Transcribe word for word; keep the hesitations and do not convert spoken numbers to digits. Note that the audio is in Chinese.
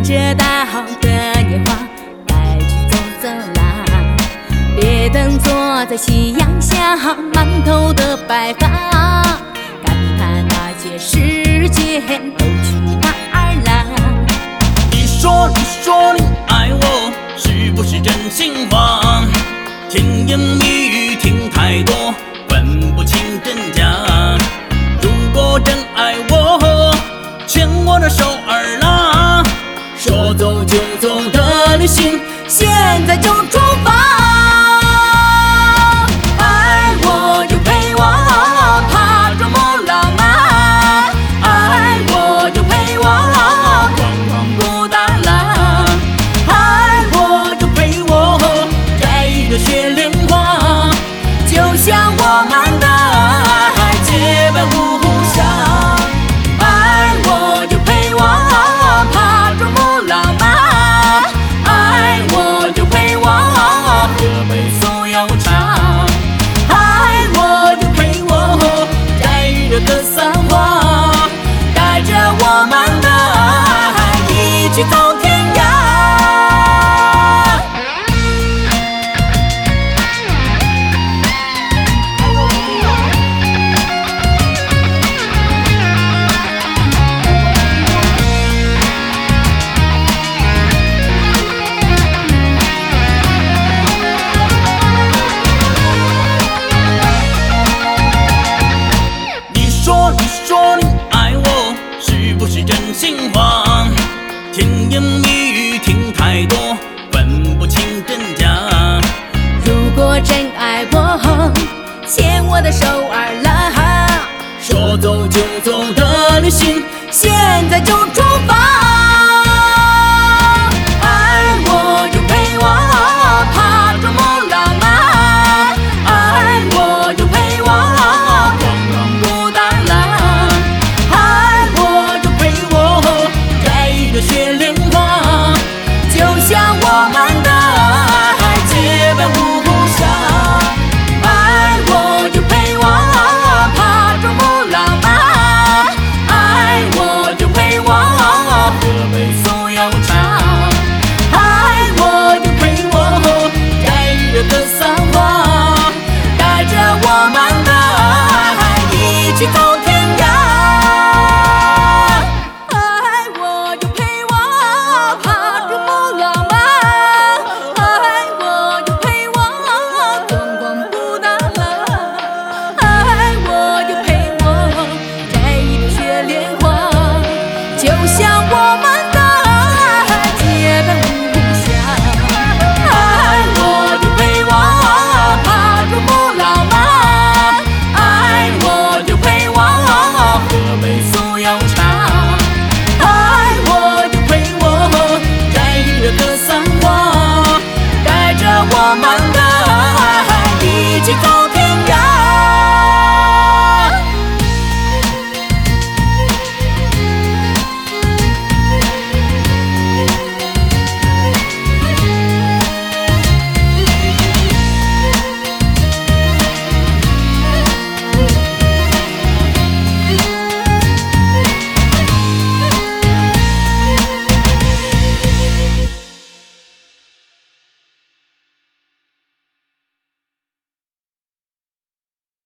着大好的年华，该去走走啦。别等坐在夕阳下，满头的白发，感叹那些时间都去哪儿啦？ 你说，你说你爱我，是不是真心话？甜言蜜语听太多，分不清真假。如果真爱我，牵我的手儿啦，说走就走的旅行， 现在就出发。爱我就陪我爬珠穆朗玛，爱我就陪我逛逛布达拉，爱我就陪我摘一朵雪莲花，就像我们的爱结伴无暇。爱我就陪我爬珠穆朗玛，爱我就陪我喝杯酥油茶，爱我就陪我摘日的散花，带着我们的爱一起走天涯。 你说，你说你爱我，是不是真心话？甜言蜜语听太多，分不清真假。 如果真爱我，牵我的手儿啦， 说走就走的旅行， 现在就出发。爱我就陪我爬珠穆朗玛，爱我就陪我逛逛布达拉，爱我就陪我摘一朵雪莲花，就像我们的爱结伴无暇。爱我就陪我爬珠穆朗玛，爱我就陪我喝杯酥油茶，爱我就陪我摘日的散花，带着我们的爱一起走天涯。爱我就陪我爬珠穆朗玛，爱我就陪我逛逛布达拉，爱我就陪我摘一朵雪莲花，就像我